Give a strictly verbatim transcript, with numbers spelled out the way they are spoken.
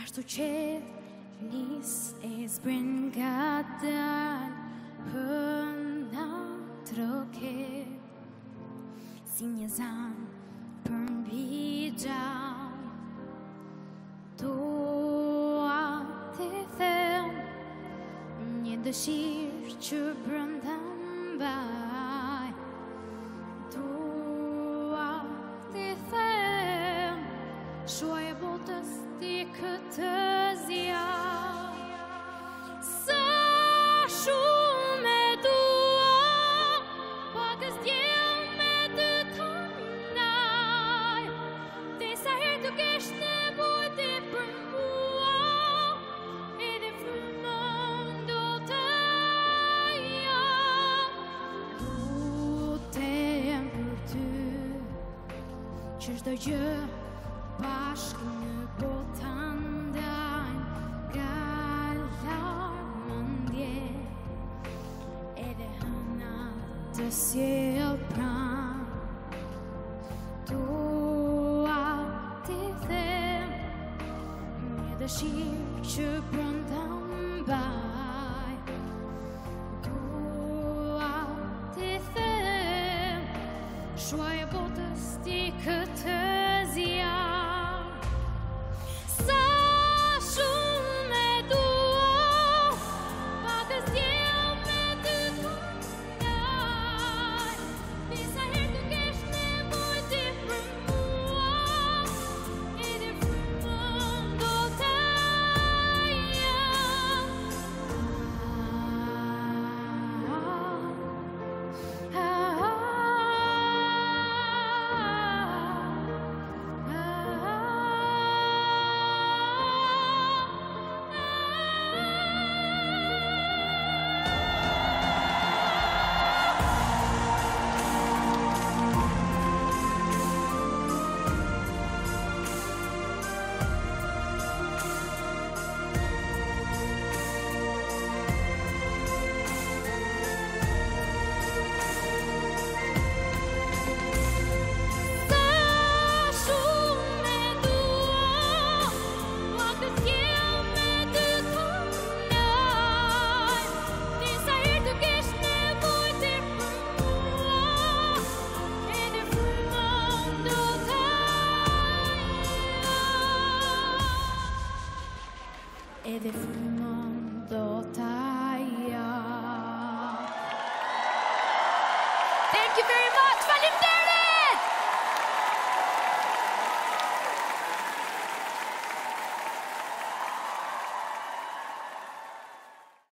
Ashtu qetë nis e zbrin nga dal hëna troke si një zan për mbi gjall dua të them një dëshirë që brënda mbaj dua të them shuaj e botës ti këtë zjarr sa shumë e dua pakës djell me të tanaj dhe sa herë të kesh nevojë për mua edhe frymën do të jap lutem për ty që çdo gjë bashkë në botë ndajnë nga larmëndje edhe hëna të sjell pranë dua të them një dëshirë që brënda mbaj dua të them shuaj e botës ti këtë zjarr edhe frymën do ta jap. Thank you very much.